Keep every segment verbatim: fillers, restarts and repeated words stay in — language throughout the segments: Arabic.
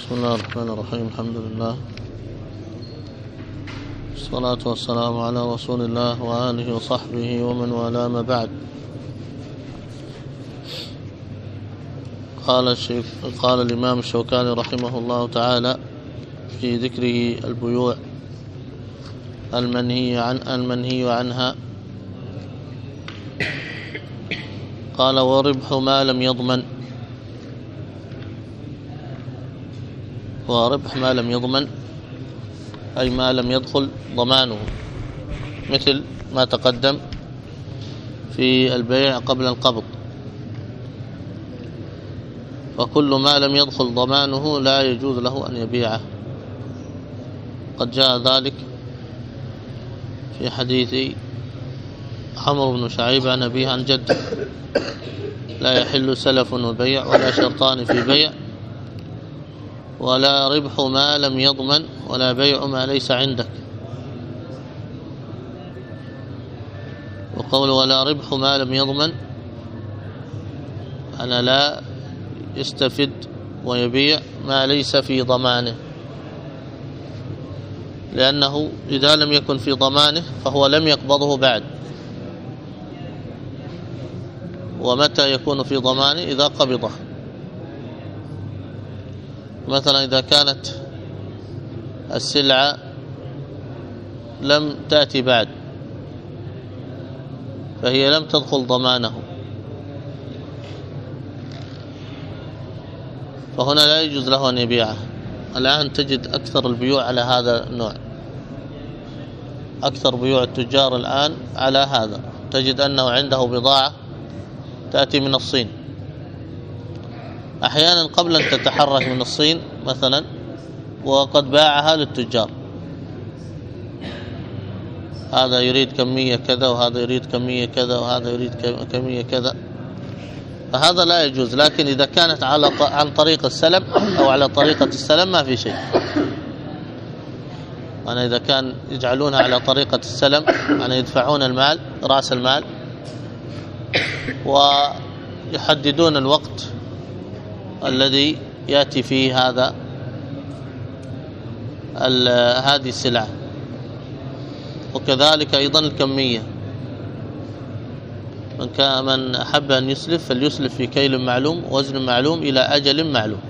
بسم الله الرحمن الرحيم. الحمد لله والصلاة والسلام على رسول الله وآله وصحبه ومن والاه، ما بعد. قال الشيخ قال الإمام الشوكاني رحمه الله تعالى في ذكره البيوع المنهي عن المنهي عنها، قال: وربح ما لم يضمن، وربح ما لم يضمن أي ما لم يدخل ضمانه، مثل ما تقدم في البيع قبل القبض. وكل ما لم يدخل ضمانه لا يجوز له أن يبيعه. قد جاء ذلك في حديث عمرو بن شعيب عن أبيه عن جده: لا يحل سلف وبيع ولا شرطان في بيع ولا ربح ما لم يضمن ولا بيع ما ليس عندك. وقول ولا ربح ما لم يضمن أنا لا يستفد ويبيع ما ليس في ضمانه، لأنه إذا لم يكن في ضمانه فهو لم يقبضه بعد. ومتى يكون في ضمانه؟ إذا قبضه. مثلا إذا كانت السلعة لم تأتي بعد فهي لم تدخل ضمانه، فهنا لا يجوز له أن يبيعه. الآن تجد أكثر البيوع على هذا النوع، أكثر بيوع التجار الآن على هذا. تجد أنه عنده بضاعة تأتي من الصين، أحيانا قبل أن تتحرك من الصين مثلا وقد باعها للتجار، هذا يريد كمية كذا وهذا يريد كمية كذا وهذا يريد كمية كذا، فهذا لا يجوز. لكن إذا كانت على عن طريق السلم أو على طريقة السلم ما في شيء. أنا إذا كان يجعلونها على طريقة السلم، يعني يدفعون المال رأس المال ويحددون الوقت الذي يأتي فيه هذا هذه السلعة، وكذلك أيضا الكمية. من كان من أحب أن يسلف فليسلف في كيل معلوم وزن معلوم إلى أجل معلوم،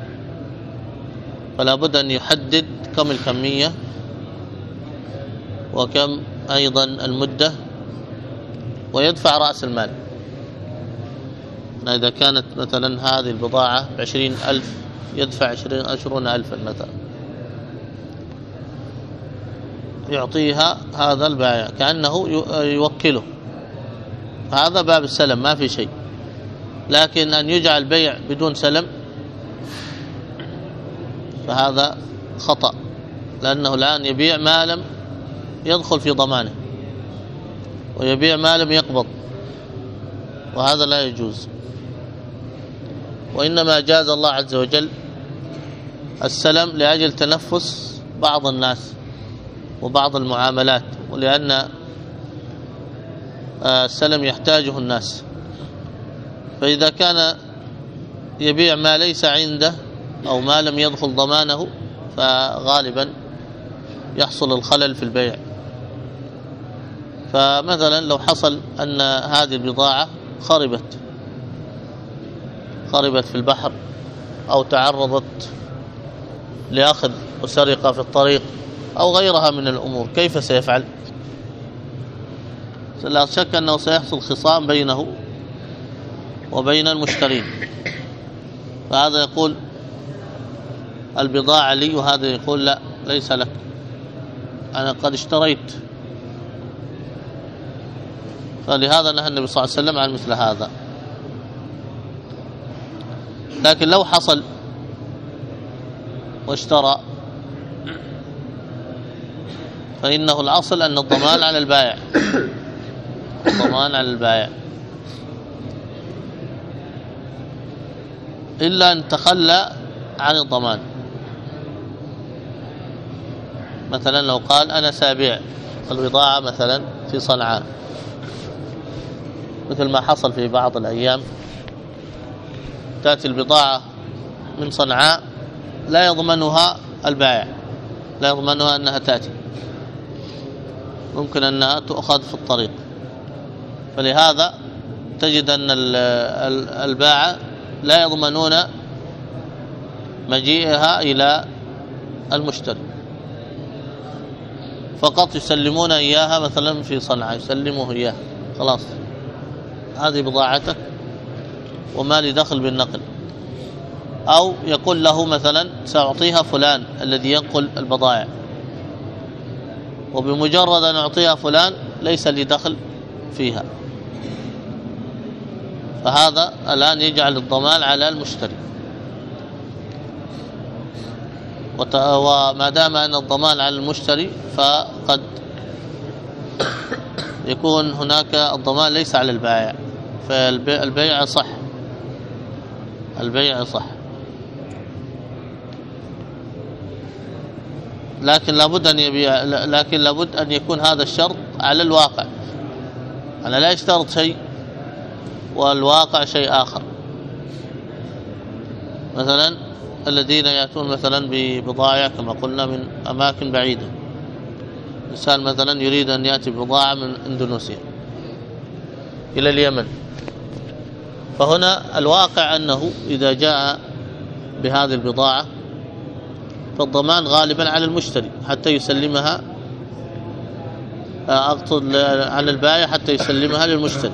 فلا بد أن يحدد كم الكمية وكم أيضا المدة، ويدفع رأس المال. إذا كانت مثلا هذه البضاعة بعشرين ألف يدفع عشرين عشرون ألفا مثلا، يعطيها هذا البائع كأنه يوكله. هذا باب السلم ما في شيء. لكن أن يجعل بيع بدون سلم فهذا خطأ، لأنه الآن يبيع ما لم يدخل في ضمانه ويبيع ما لم يقبض، وهذا لا يجوز. وإنما جاز الله عز وجل السلم لأجل تنفس بعض الناس وبعض المعاملات، ولأن السلم يحتاجه الناس. فإذا كان يبيع ما ليس عنده أو ما لم يدخل ضمانه فغالبا يحصل الخلل في البيع. فمثلا لو حصل أن هذه البضاعة خربت خربت في البحر أو تعرضت لأخذ وسرقة في الطريق أو غيرها من الأمور، كيف سيفعل؟ لا شك أنه سيحصل خصام بينه وبين المشترين، فهذا يقول البضاعة لي وهذا يقول لا ليس لك، أنا قد اشتريت. فلهذا نهى النبي صلى الله عليه وسلم عن مثل هذا. لكن لو حصل واشترى فإنه الأصل أن الضمان على البائع، الضمان على البائع، إلا أن تخلى عن الضمان. مثلا لو قال أنا سابيع البضاعة مثلا في صنعاء، مثل ما حصل في بعض الأيام، تأتي البضاعة من صنعاء لا يضمنها البائع، لا يضمنها أنها تأتي، ممكن أنها تؤخذ في الطريق. فلهذا تجد أن البائع لا يضمنون مجيئها إلى المشتري، فقط يسلمون إياها مثلا في صنعاء، يسلموه إياها خلاص، هذه بضاعتك وما لي دخل بالنقل. أو يقول له مثلا سأعطيها فلان الذي ينقل البضائع، وبمجرد أن أعطيها فلان ليس لي دخل فيها، فهذا الآن يجعل الضمان على المشتري. وما دام أن الضمان على المشتري فقد يكون هناك الضمان ليس على البائع، فالبيع صح، البيع صح. لكن لابد أن يبيع، لكن لابد أن يكون هذا الشرط على الواقع. أنا لا اشترط شيء والواقع شيء آخر. مثلا الذين يأتون مثلا ببضائع كما قلنا من أماكن بعيدة، إنسان مثلا يريد أن يأتي ببضاعة من إندونيسيا إلى اليمن، فهنا الواقع أنه إذا جاء بهذه البضاعة فالضمان غالبا على المشتري حتى يسلمها، أقصد على البائع حتى يسلمها للمشتري.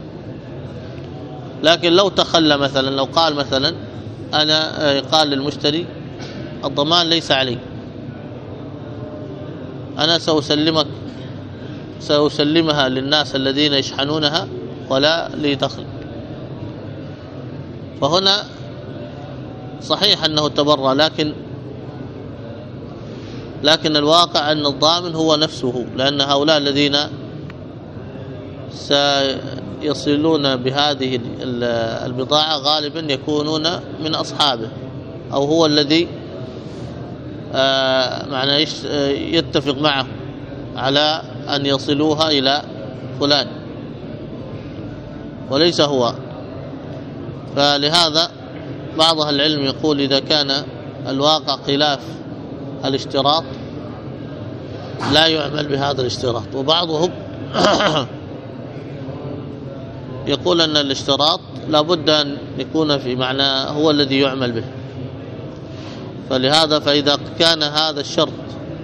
لكن لو تخلى مثلا، لو قال مثلا أنا قال للمشتري الضمان ليس علي، أنا سأسلمك سأسلمها للناس الذين يشحنونها ولا لي دخل، فهنا صحيح أنه تبرع، لكن لكن الواقع أن الضامن هو نفسه، لأن هؤلاء الذين سيصلون بهذه البضاعة غالبا يكونون من أصحابه، أو هو الذي معناه يتفق معه على أن يصلوها إلى فلان وليس هو. فلهذا بعض أهل العلم يقول إذا كان الواقع خلاف الاشتراط لا يعمل بهذا الاشتراط، وبعضهم يقول أن الاشتراط لابد أن يكون في معنى هو الذي يعمل به. فلهذا فإذا كان هذا الشرط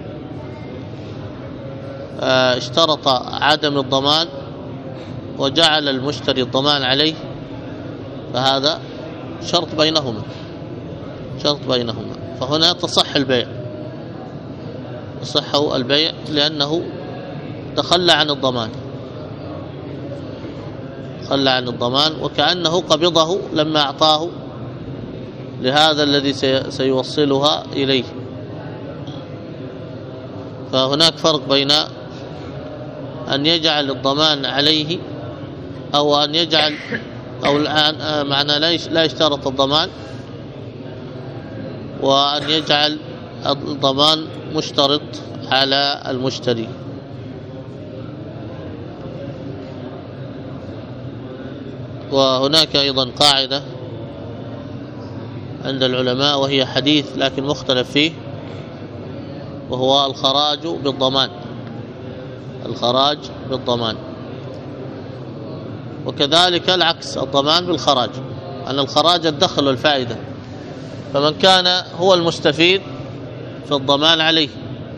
اشترط عدم الضمان وجعل المشتري الضمان عليه فهذا شرط بينهما، شرط بينهما، فهنا تصح البيع، يصح البيع لأنه تخلى عن الضمان، تخلى عن الضمان وكأنه قبضه لما أعطاه لهذا الذي سيوصلها إليه. فهناك فرق بين أن يجعل الضمان عليه أو أن يجعل أو الآن معنى لا يشترط الضمان، وأن يجعل الضمان مشترط على المشتري. وهناك أيضا قاعدة عند العلماء وهي حديث لكن مختلف فيه، وهو الخراج بالضمان، الخراج بالضمان، وكذلك العكس الضمان بالخراج، أن الخراج الدخل والفائدة، فمن كان هو المستفيد فالضمان عليه.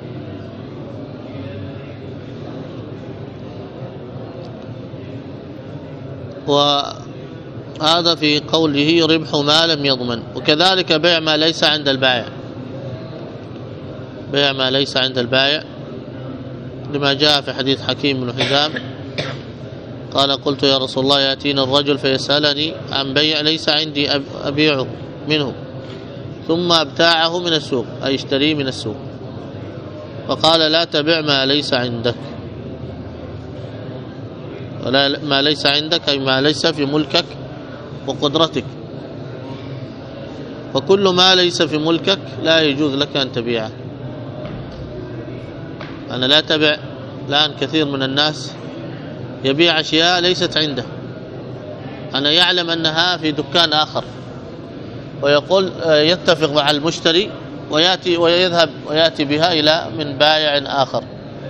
وهذا في قوله ربح ما لم يضمن. وكذلك بيع ما ليس عند البائع، بيع ما ليس عند البائع لما جاء في حديث حكيم بن حزام قال قلت يا رسول الله يأتينا الرجل فيسألني عن بيع ليس عندي أبيعه منه ثم ابتاعه من السوق، أي اشتريه من السوق، فقال لا تبع ما ليس عندك، ولا ما ليس عندك أي ما ليس في ملكك وقدرتك، فكل ما ليس في ملكك لا يجوز لك أن تبيعه. أنا لا تبع. الآن كثير من الناس يبيع أشياء ليست عنده، أنا يعلم أنها في دكان آخر، ويقول يتفق مع المشتري ويأتي ويذهب ويأتي بها إلى من بائع آخر،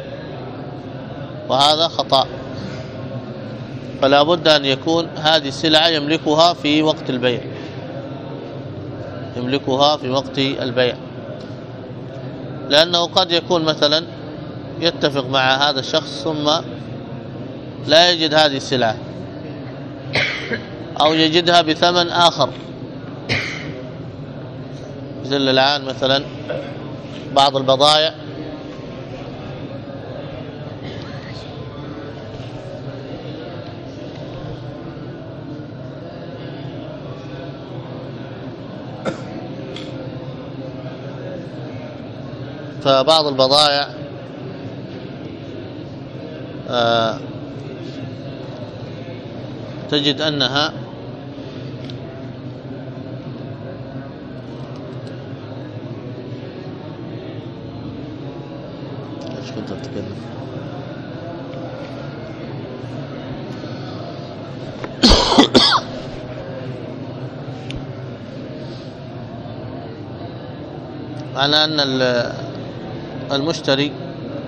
وهذا خطأ. فلا بد أن يكون هذه السلعة يملكها في وقت البيع، يملكها في وقت البيع، لأنه قد يكون مثلا يتفق مع هذا الشخص ثم لا يجد هذه السلعة أو يجدها بثمن آخر. مثل الآن مثلا بعض البضائع فبعض البضائع آه تجد أنها ايش كنت أتكلم على أن المشتري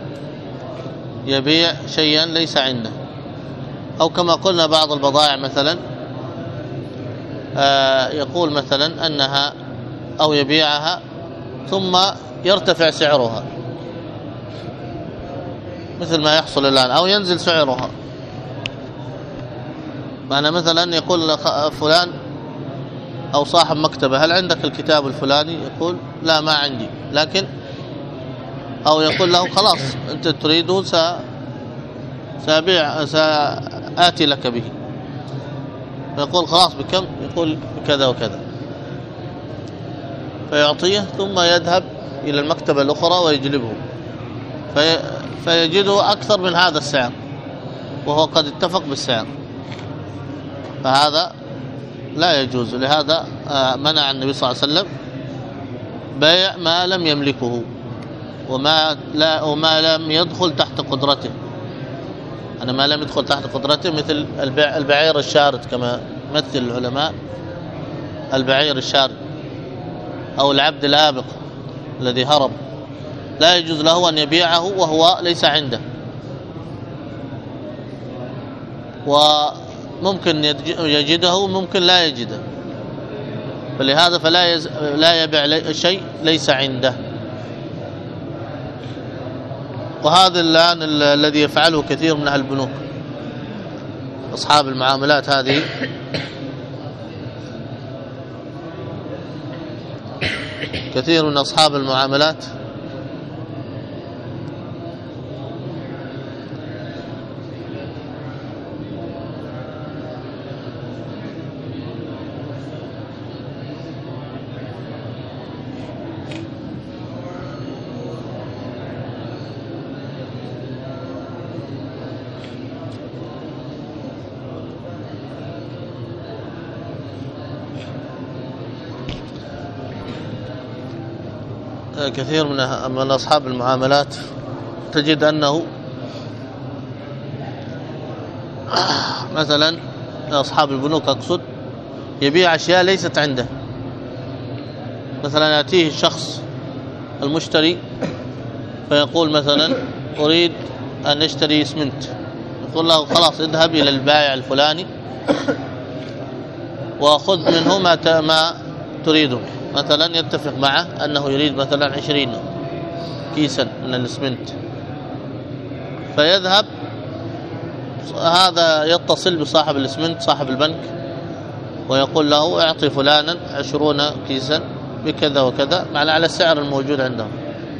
يبيع شيئا ليس عنده، أو كما قلنا بعض البضائع مثلا يقول مثلا أنها أو يبيعها ثم يرتفع سعرها مثل ما يحصل الآن، أو ينزل سعرها. معنى مثلا يقول فلان أو صاحب مكتبة هل عندك الكتاب الفلاني؟ يقول لا ما عندي، لكن أو يقول له خلاص أنت تريده سأبيع سآتي لك به، يقول خلاص بكم؟ يقول بكذا وكذا، فيعطيه ثم يذهب إلى المكتبة الأخرى ويجلبه في فيجده أكثر من هذا السعر وهو قد اتفق بالسعر، فهذا لا يجوز. لهذا منع النبي صلى الله عليه وسلم بيع ما لم يملكه وما لا وما لم يدخل تحت قدرته. أنا ما لم يدخل تحت قدرته مثل البع البعير الشارد، كما مثل العلماء البعير الشارد أو العبد الآبق الذي هرب، لا يجوز له أن يبيعه وهو ليس عنده، وممكن يجده وممكن لا يجده، فلهذا فلا يز... لا يبيع شيء ليس عنده. وهذا الآن الذي يفعله كثير من أهل البنوك، أصحاب المعاملات هذه كثير من أصحاب المعاملات كثير من أصحاب المعاملات تجد أنه مثلا أصحاب البنوك أقصد يبيع أشياء ليست عنده. مثلا يأتيه الشخص المشتري فيقول مثلا أريد أن أشتري اسمنت، يقول له خلاص اذهب إلى البائع الفلاني وخذ منه ما ما تريده. مثلا يتفق معه أنه يريد مثلا عشرين كيسا من الاسمنت، فيذهب هذا يتصل بصاحب الاسمنت صاحب البنك ويقول له اعطي فلانا عشرون كيسا بكذا وكذا معنى على السعر الموجود عندهم.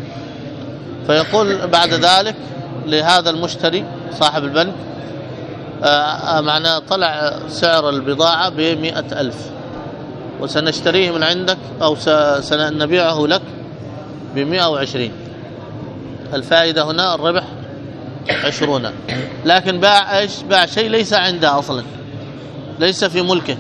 فيقول بعد ذلك لهذا المشتري صاحب البنك معناه طلع سعر البضاعة بمئة ألف وسنشتريه من عندك أو سنبيعه لك بمئة وعشرين، الفائدة هنا الربح عشرون، لكن باع ايش؟ باع شيء ليس عنده أصلا، ليس في ملكه،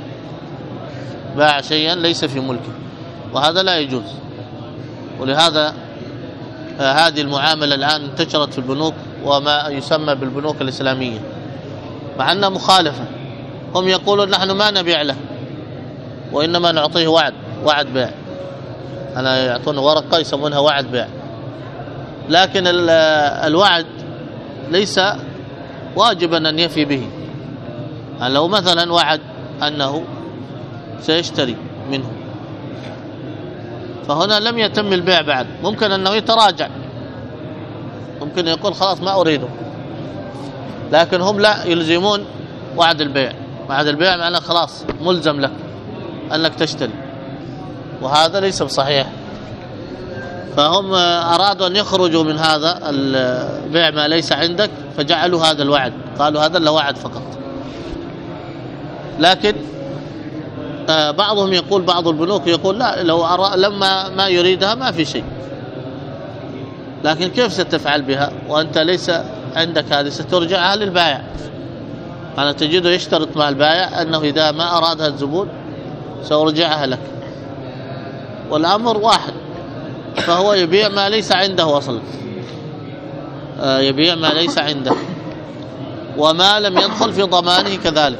باع شيئا ليس في ملكه، وهذا لا يجوز. ولهذا هذه المعاملة الآن انتشرت في البنوك وما يسمى بالبنوك الإسلامية، مع أنها مخالفة. هم يقولون نحن ما نبيع له وإنما نعطيه وعد وعد بيع، أنا يعطون ورقة يسمونها وعد بيع، لكن الوعد ليس واجبا أن يفي به. يعني لو مثلا وعد أنه سيشتري منه، فهنا لم يتم البيع بعد، ممكن أنه يتراجع، ممكن يقول خلاص ما أريده، لكن هم لا يلزمون وعد البيع. وعد البيع معناه خلاص ملزم لك أنك تشتري، وهذا ليس بصحيح. فهم أرادوا أن يخرجوا من هذا البيع ما ليس عندك، فجعلوا هذا الوعد، قالوا هذا له وعد فقط. لكن بعضهم يقول، بعض البنوك يقول لا، لو أرى لما ما يريدها ما في شيء، لكن كيف ستفعل بها وأنت ليس عندك هذه؟ سترجعها للبائع. أنا تجده يشترط مع البائع أنه إذا ما أرادها الزبون سأرجعها لك، والأمر واحد، فهو يبيع ما ليس عنده أصلا، يبيع ما ليس عنده، وما لم يدخل في ضمانه كذلك.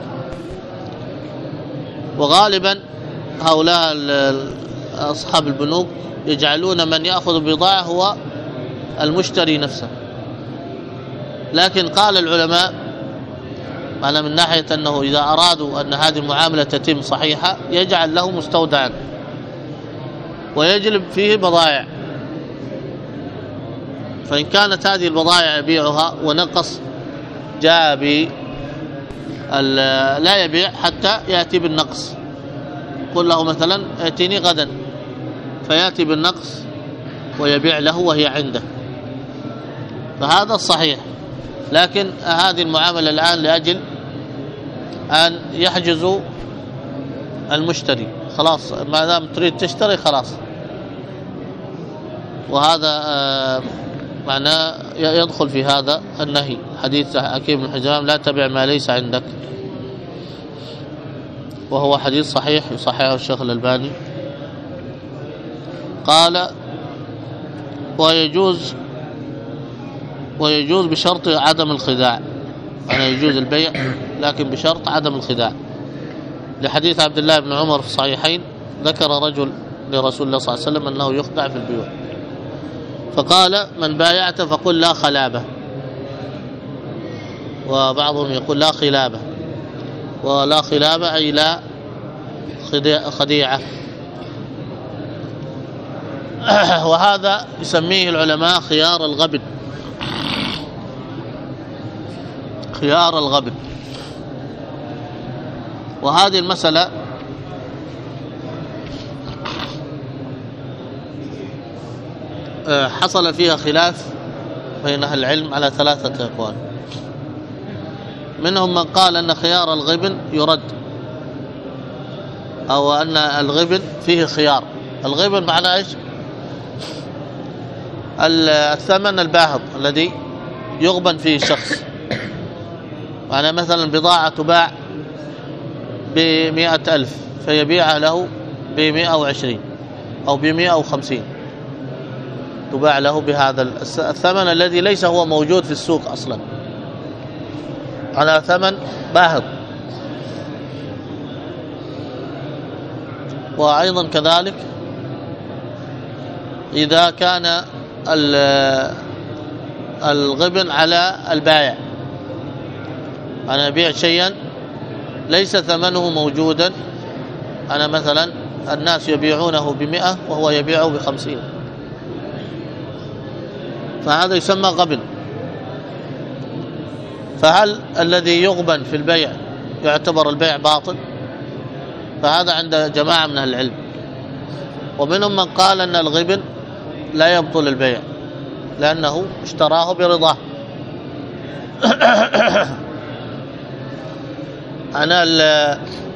وغالبا هؤلاء أصحاب البنوك يجعلون من يأخذ بضاعة هو المشتري نفسه، لكن قال العلماء أنا من ناحية أنه إذا أرادوا أن هذه المعاملة تتم صحيحة يجعل له مستودعا ويجلب فيه بضائع، فإن كانت هذه البضائع يبيعها ونقص جاء ب لا يبيع حتى يأتي بالنقص، قل له مثلا ائتني غدا، فيأتي بالنقص ويبيع له وهي عنده، فهذا الصحيح. لكن هذه المعاملة الآن لأجل أن يحجزوا المشتري، خلاص ما دام تريد تشتري خلاص، وهذا معناه يدخل في هذا النهي، حديث حكيم بن حزام لا تبع ما ليس عندك، وهو حديث صحيح يصححه الشيخ الألباني. قال ويجوز ويجوز بشرط عدم الخداع، يعني يجوز البيع لكن بشرط عدم الخداع، لحديث عبد الله بن عمر في الصحيحين ذكر رجل لرسول الله صلى الله عليه وسلم أنه يخدع في البيوع، فقال من بايعت فقل لا خلابة، وبعضهم يقول لا خلابة، ولا خلابة أي لا خديعة. وهذا يسميه العلماء خيار الغبن، خيار الغبن. وهذه المسألة حصل فيها خلاف بين أهل العلم على ثلاثة أقوال. منهم من قال أن خيار الغبن يرد، أو أن الغبن فيه خيار. الغبن معناه إيش؟ الثمن الباهظ الذي يغبن فيه الشخص، يعني مثلا بضاعة تباع بمئة ألف فيبيعها له بمئة وعشرين أو بمئة وخمسين، تباع له بهذا الثمن الذي ليس هو موجود في السوق أصلا، على ثمن باهظ. وأيضا كذلك إذا كان الغبن على البائع، أنا أبيع شيئا ليس ثمنه موجودا، أنا مثلا الناس يبيعونه بمئة وهو يبيعه بخمسين، فهذا يسمى غبن. فهل الذي يغبن في البيع يعتبر البيع باطل؟ فهذا عند جماعة من أهل العلم. ومنهم من قال أن الغبن لا يبطل البيع لأنه اشتراه برضاه. أنا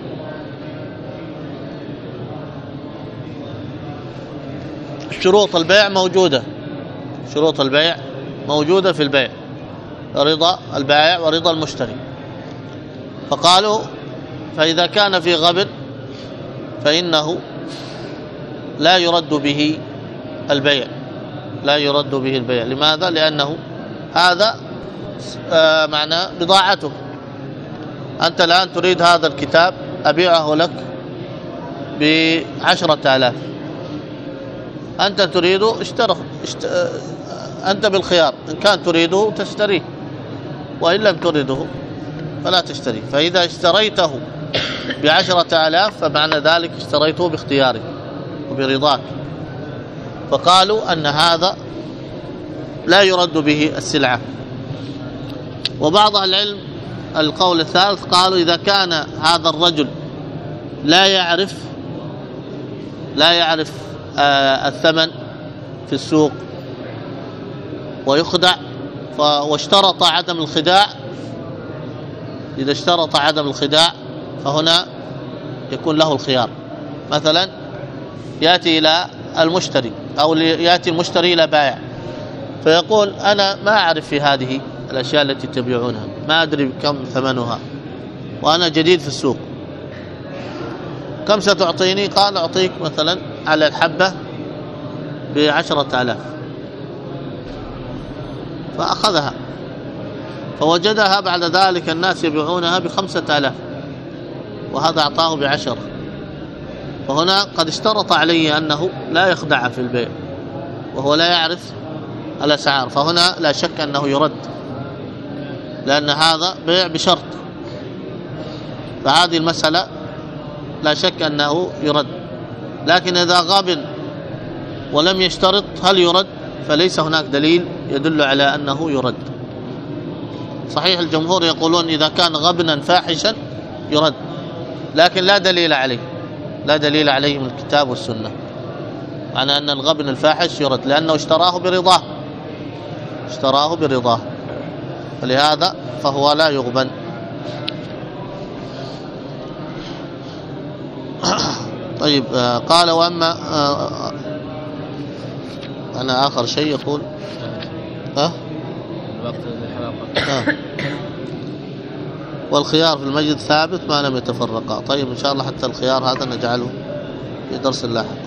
شروط البيع موجودة، شروط البيع موجودة في البيع، رضا البائع ورضا المشتري. فقالوا فإذا كان في غبن فإنه لا يرد به البيع، لا يرد به البيع. لماذا؟ لأنه هذا آه معنى بضاعته، أنت الآن تريد هذا الكتاب أبيعه لك بعشرة آلاف، أنت تريده اشتره اشت... أنت بالخيار، إن كان تريده تشتريه، وإن لم تريده فلا تشتريه. فإذا اشتريته بعشرة آلاف فمعنى ذلك اشتريته باختيارك وبرضاك. فقالوا أن هذا لا يرد به السلعة. وبعض العلم القول الثالث قالوا إذا كان هذا الرجل لا يعرف لا يعرف آه الثمن في السوق ويخدع واشترط عدم الخداع، إذا اشترط عدم الخداع فهنا يكون له الخيار. مثلا يأتي إلى المشتري أو يأتي المشتري إلى بائع فيقول أنا ما أعرف في هذه الأشياء التي تبيعونها، ما أدري كم ثمنها وأنا جديد في السوق، كم ستعطيني؟ قال أعطيك مثلا على الحبة بعشرة آلاف. فأخذها فوجدها بعد ذلك الناس يبيعونها بخمسة آلاف وهذا أعطاه بعشرة، فهنا قد اشترط عليه أنه لا يخدع في البيع وهو لا يعرف الأسعار، فهنا لا شك أنه يرد لأن هذا بيع بشرط. فهذه المسألة لا شك أنه يرد. لكن إذا غاب ولم يشترط هل يرد؟ فليس هناك دليل يدل على أنه يرد. صحيح الجمهور يقولون إذا كان غبنا فاحشا يرد، لكن لا دليل عليه، لا دليل عليه من الكتاب والسنة على أن الغبن الفاحش يرد، لأنه اشتراه برضاه اشتراه برضاه فلهذا فهو لا يغبن. طيب آه قال وأما آه أنا آخر شيء يقول ها آه والخيار في المجلس ثابت ما لم يتفرقا. طيب إن شاء الله حتى الخيار هذا نجعله في درس اللاحق.